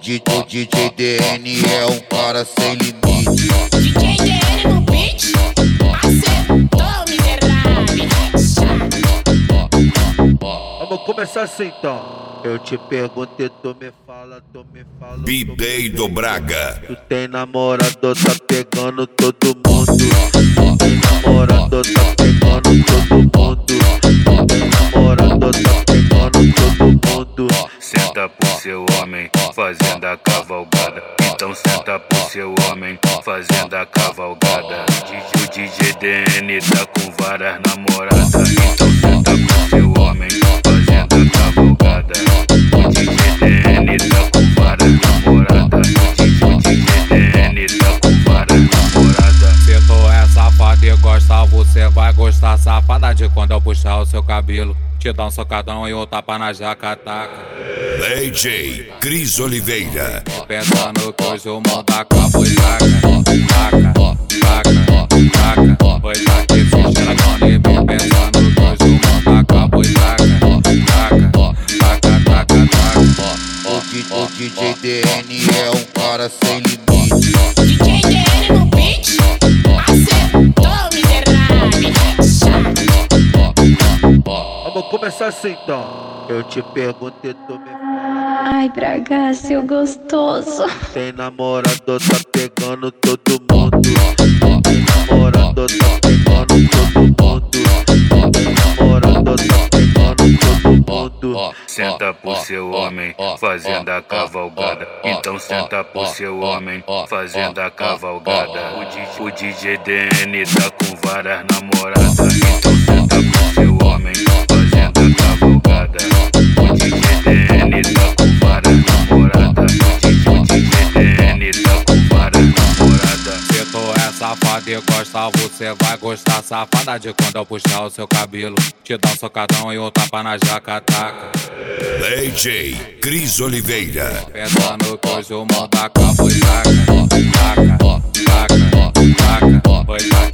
O DJ DN é um cara sem limite. DJ DN no beat, acertou miserável. Vamos começar assim então. Eu te pergunto e tu me fala. B-Bay do Braga. Tu tem namorado, tá pegando todo mundo. Tu tem namorado, tá pegando todo mundo. Tu tem namorado, tá pegando todo mundo. Senta pro seu homem, fazendo a cavalgada. Então senta pro seu homem, fazendo a cavalgada. O DJ DN tá com várias namoradas. Então senta pro seu homem, fazendo a cavalgada. O DJ DN tá com várias namoradas. O DJ DN tá com várias namoradas. Se tu é safado e gosta, você vai gostar, safada, de quando eu puxar o seu cabelo. Te dá um socadão e um tapa na jaca, taca. DJ Cris Oliveira. Pensando que hoje o mundo acabou e taca. Pois aqui se cheira com nível. Pensando que hoje o mundo acabou e taca. O DJ DN é um cara sem limite. DJ DN no beat, acertou miserável. Vamos começar assim então. Eu te pergunto e tu me fala. Ai, Braga, seu gostoso. Tem namorado, tá pegando todo mundo. Tem namorado, tá pegando todo mundo. Tem namorado, tá pegando todo mundo. Senta pro seu homem, fazendo a cavalgada. Então senta pro seu homem, fazendo a cavalgada. O DJ DN tá com várias namoradas. Então senta pro seu homem, fazendo a cavalgada. O DJ DN tá com várias namoradas. O DJ DN tá com várias namoradas. Se tu é safado e gosta, você vai gostar, safada, de quando eu puxar o seu cabelo. Te dá um socadão e um tapa na jaca, taca. DJ Cris Oliveira. Pensando que hoje o mundo acabou e taca. Pois